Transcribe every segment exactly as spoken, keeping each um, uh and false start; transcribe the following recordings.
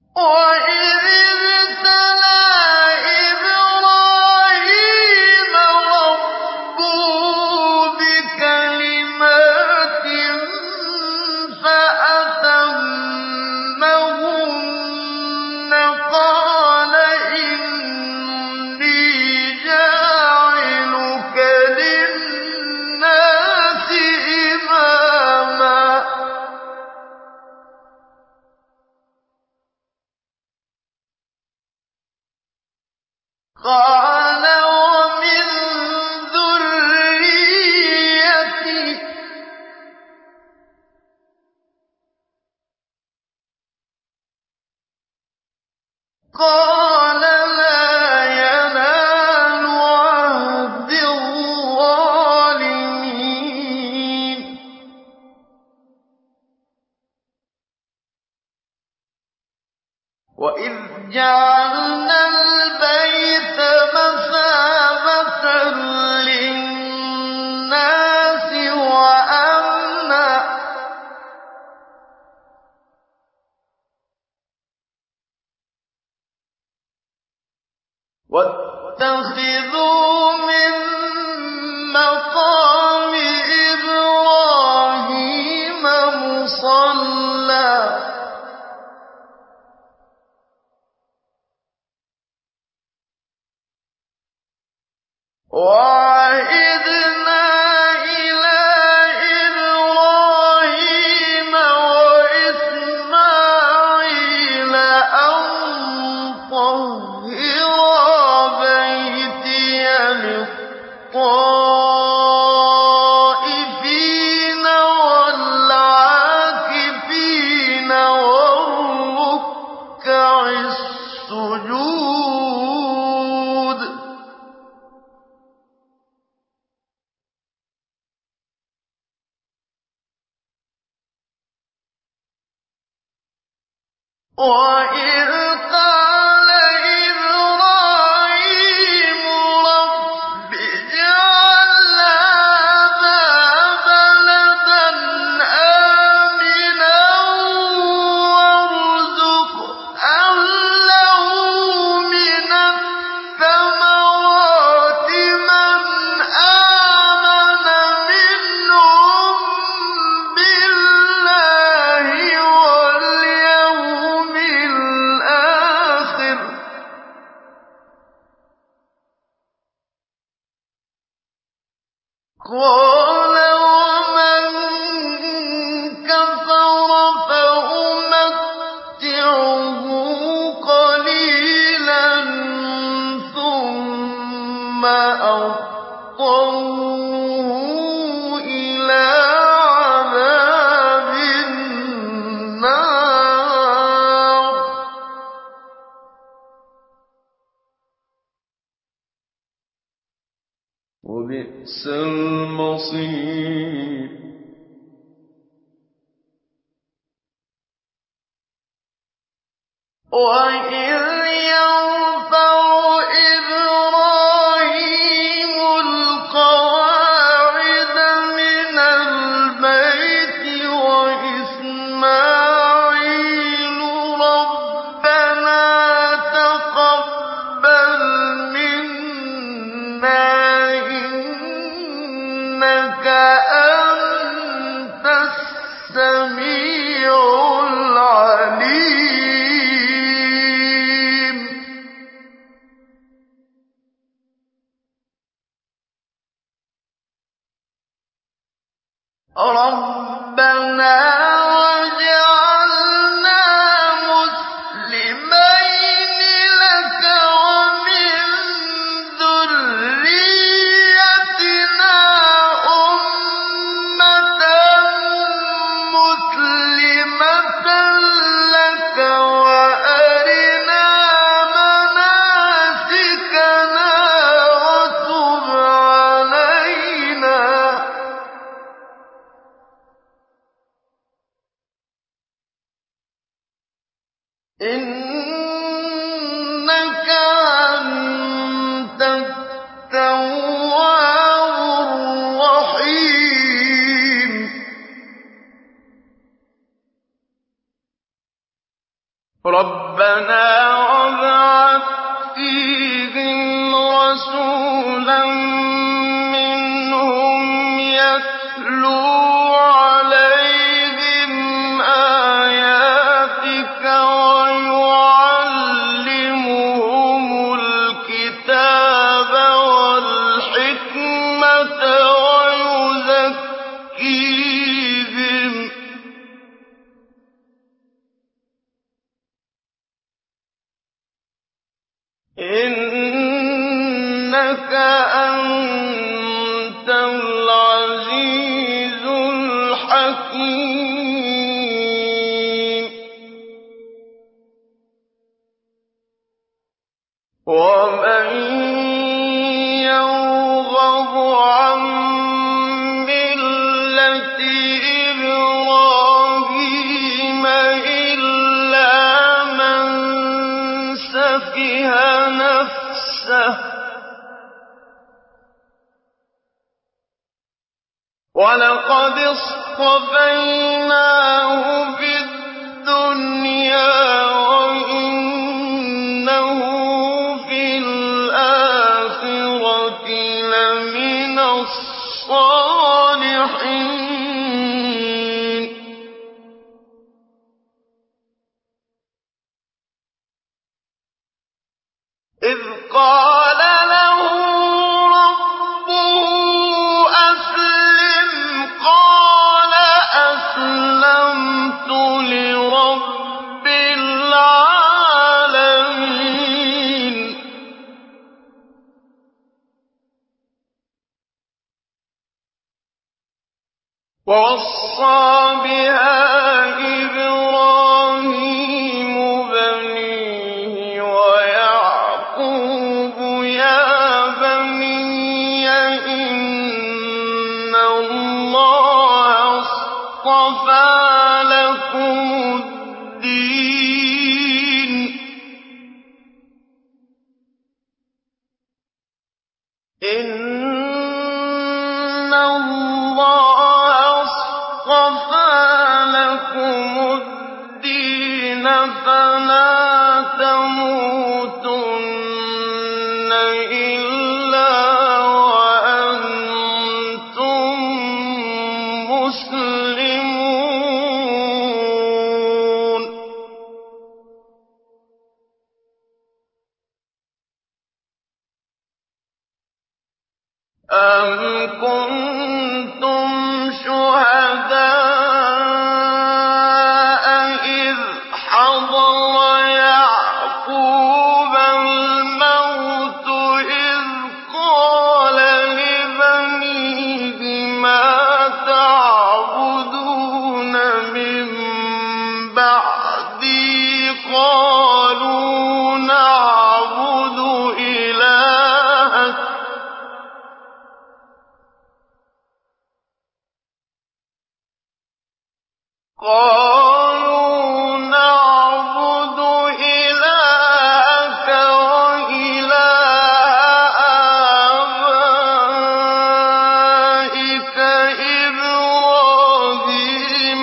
وَإِذِ ابْتَلَىٰ إِبْرَاهِيمَ رَبُّهُ بِكَلِمَاتٍ فَأَتَمَّهُنَّ قَالَ إِنِّي جَاعِلُكَ لِلنَّاسِ إِمَامًا ۖ قَالَ وَمِن ذُرِّيَّتِي ۖ قَالَ لَا يَنَالُ عَهْدِي الظَّالِمِينَ وَإِذْ جَعَلْنَا الْبَيْتَ مَثَابَةً لِّلنَّاسِ وَأَمْنًا ۗ وَاتَّخِذُوا مِن مَّقَامِ إِبْرَاهِيمَ مُصَلًّى ۖ وَعَهِدْنَا إِلَىٰ إِبْرَاهِيمَ وَإِسْمَاعِيلَ أَن طَهِّرَا بَيْتِيَ لِلطَّائِفِينَ وَالْعَاكِفِينَ وَالرُّكَّعِ السُّجُودِ وَإِذْ قَالَ إِبْرَاهِيمُ رَبِّ اجْعَلْ هَٰذَا بَلَدًا آمِنًا وَارْزُقْ أَهْلَهُ مِنَ الثَّمَرَاتِ مَنْ آمَنَ مِنْهُم بِاللَّهِ وَالْيَوْمِ الْآخِرِ ۖ قَالَ وَمَن كَفَرَ فَأُمَتِّعُهُ قَلِيلًا ثُمَّ أَضْطَرُّهُ إِلَىٰ عَذَابِ النَّارِ ۖ وَبِئْسَ الْمَصِيرُ وَإِذْ يَرْفَعُ إِبْرَاهِيمُ الْقَوَاعِدَ مِنَ الْبَيْتِ وَإِسْمَاعِيلُ رَبَّنَا تَقَبَّلْ مِنَّا إِنَّكَ أَنتَ السَّمِيعُ الْعَلِيمُ رَبَّنَا وَاجْعَلْنَا مُسْلِمَيْنِ لَكَ وَمِن ذُرِّيَّتِنَا أُمَّةً مُّسْلِمَةً لَّكَ وَأَرِنَا مَنَاسِكَنَا وَتُبْ عَلَيْنَا ۖ إِنَّكَ أَنتَ التَّوَّابُ الرَّحِيمُ رَبَّنَا وَابْعَثْ فِيهِمْ رَسُولًا مِّنْهُمْ يَتْلُو عَلَيْهِمْ آيَاتِكَ وَيُعَلِّمُهُمُ الْكِتَابَ وَالْحِكْمَةَ وَيُزَكِّيهِمْ ۚ إِنَّكَ أَنتَ الْعَزِيزُ الْحَكِيمُ. وَمَن يَرْغَبُ عَن مِّلَّةِ إِبْرَاهِيمَ إِلَّا مَن سَفِهَ نَفْسَهُ ۚ وَلَقَدِ اصْطَفَيْنَاهُ فِي الدُّنْيَا وَإِنَّهُ فِي الْآخِرَةِ لَمِنَ الصَّالِحِينَ. إِذْ قَالَ لَهُ رَبُّهُ أَسْلِمْ ۖ قَالَ أَسْلَمْتُ لِرَبِّ الْعَالَمِينَ. وَوَصَّىٰ بِهَا إِبْرَاهِيمُ بَنِيهِ وَيَعْقُوبُ يَا بَنِيَّ إِنَّ اللَّهَ اصْطَفَىٰ لَكُمُ الدِّينَ إِنَّ اللَّهَ اصْطَفَىٰ لَكُمُ الدِّينَ فَلَا تَمُوتُنَّ إِلَّا وَأَنتُم مُّسْلِمُونَ. أَمْ كُنتُمْ شُهَدَاءَ إِذْ حَضَرَ يَعْقُوبَ الْمَوْتُ إِذْ قَالَ لِبَنِيهِ مَا تَعْبُدُونَ مِن بَعْدِي قَالُوا نَعْبُدُ إِلَٰهَكَ قالوا نعبد إلهك وإله آبائك إبراهيم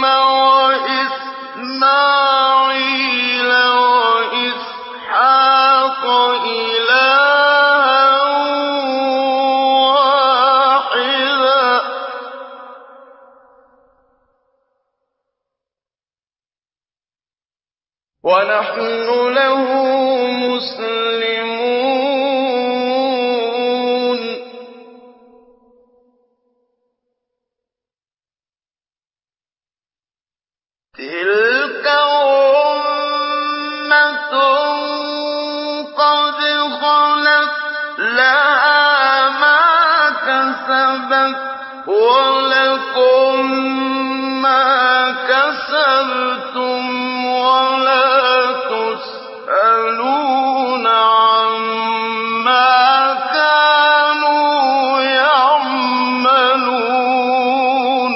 وإسماعيل وإسحاق إلها واحدا وَنَحْنُ لَهُ مُسْلِمُونَ. تِلْكَ أُمَّةٌ قَدْ خَلَتْ لَهَا مَا كَسَبَتْ وَلَكُم مَّا كَسَبْتُمْ وَلَا تُسْأَلُونَ عَمَّا كَانُوا يَعْمَلُونَ.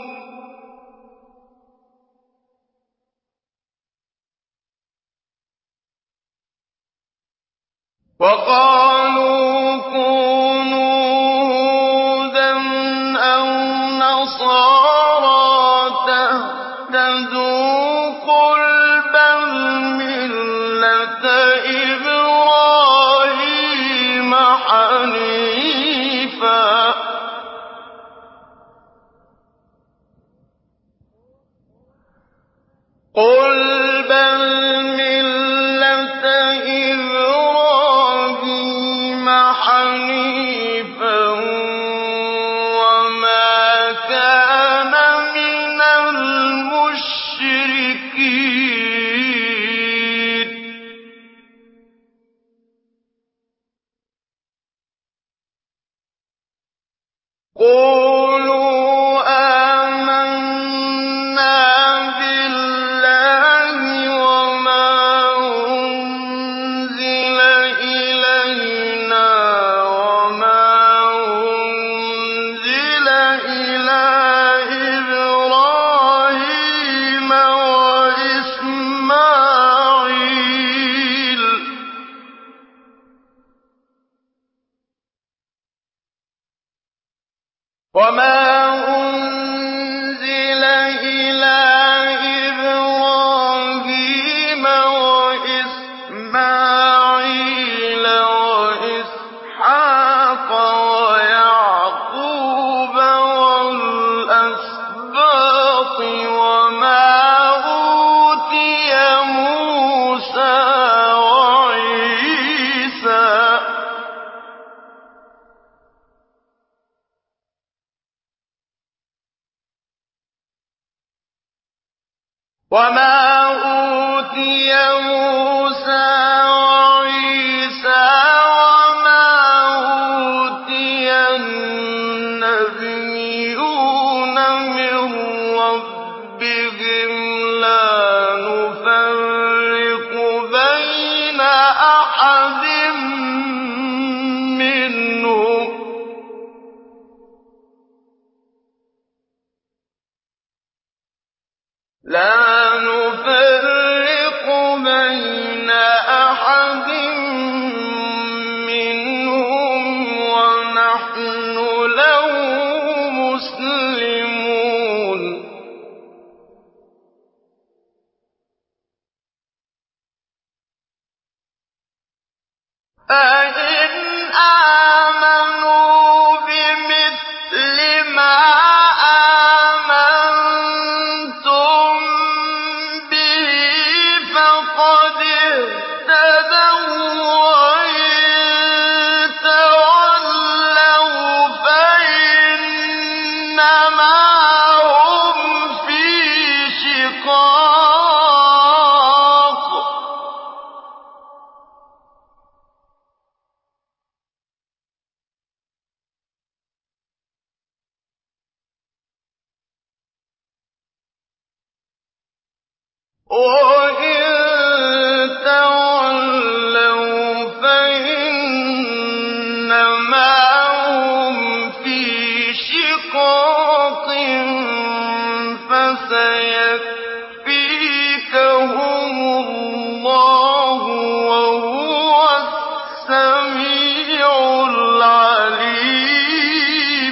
وَقَالُوا كُونُوا هُودًا أَوْ نَصَارَىٰ تَهْتَدُوا ۗ قُلْ بَلْ مِلَّةَ إِبْرَاهِيمَ حَنِيفًا قُلْ بَلْ مِلَّةَ إِبْرَاهِيمَ حَنِيفًا وَمَا كَانَ مِنَ الْمُشْرِكِينَ قُولُوا آمَنَّا بِاللَّهِ وَمَا أُنزِلَ إِلَيْنَا وَمَا أُنزِلَ إِلَىٰ إِبْرَاهِيمَ وَإِسْمَاعِيلَ وَمَا أُنزِلَ إِلَىٰ إِبْرَاهِيمَ وَإِسْمَاعِيلَ وَإِسْحَاقَ وَيَعْقُوبَ وَالْأَسْبَاطِ وَمَا أُوتِيَ مُوسَىٰ وَعِيسَىٰ وَمَا أُوتِيَ مُوسَىٰ وَعِيسَىٰ وَمَا أُوتِيَ النَّبِيُّونَ مِن رَّبِّهِمْ لَا نُفَرِّقُ بَيْنَ أَحَدٍ مِّنْهُمْ لا نفرق بين أحد منهم ونحن له مسلمون فإن آمنوا بمثل ما آمنتم به فقد اهتدوا وإن تولوا فإنما هم في شقاق وَإِن تَوَلَّوْا فَإِنَّمَا هُمْ فِي شِقَاقٍ فَسَيَكْفِيكَهُمُ اللَّهُ وَهُوَ السَّمِيعُ الْعَلِيمُ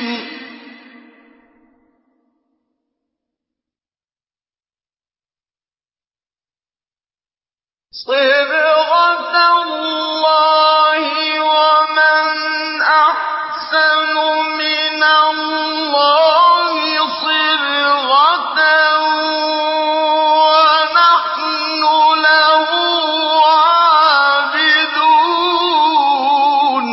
صِبْغَةَ اللَّهِ وَمَنْ أَحْسَنُ مِنَ اللَّهِ صِبْغَةً وَنَحْنُ لَهُ عَابِدُونَ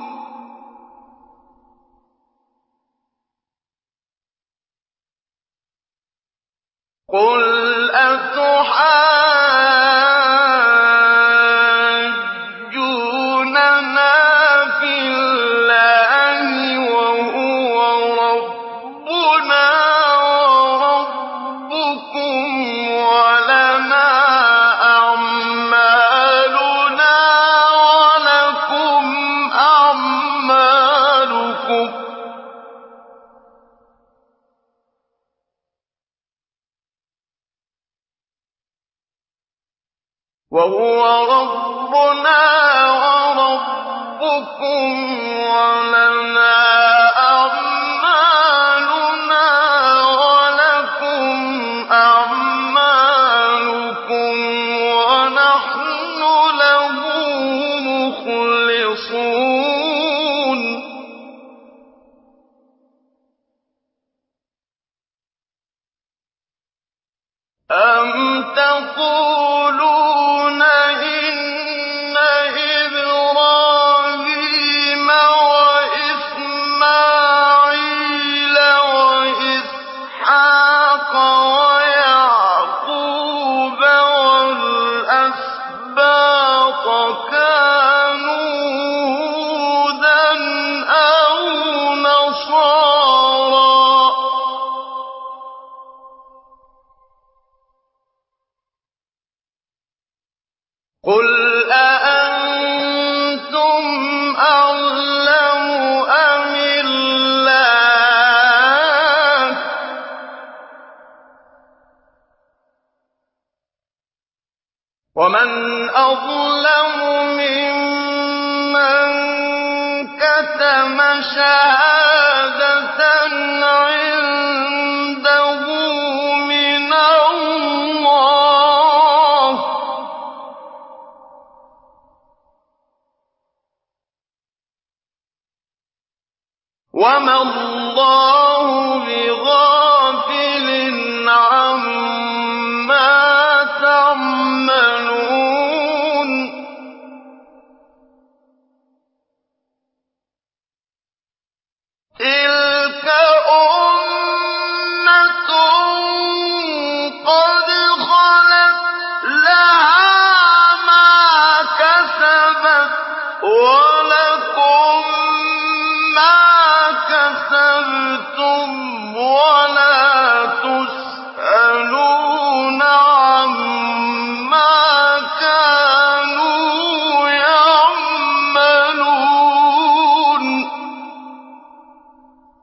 قُلْ أَتُحَاجُّونَنَا فِي اللَّهِ وَهُوَ رَبُّنَا وَرَبُّكُمْ وَلَنَا أَعْمَالُنَا وَلَكُمْ أَعْمَالُكُمْ وَهُوَ رَبُّنَا وَرَبُّكُمْ وَلَنَا أَعْمَالُنَا وَلَكُمْ أَعْمَالُكُمْ وَنَحْنُ أَمْ تَقُولُونَ إِنَّ إِبْرَاهِيمَ وَإِسْمَاعِيلَ وَإِسْحَاقَ وَيَعْقُوبَ وَالْأَسْبَاطَ كَانُوا هُودًا أَوْ نَصَارَىٰ ۗ قُلْ أَأَنتُمْ أَعْلَمُ أَمِ اللَّهُ ۗ وَمَنْ أَظْلَمُ مِمَّن كَتَمَ شَهَادَةً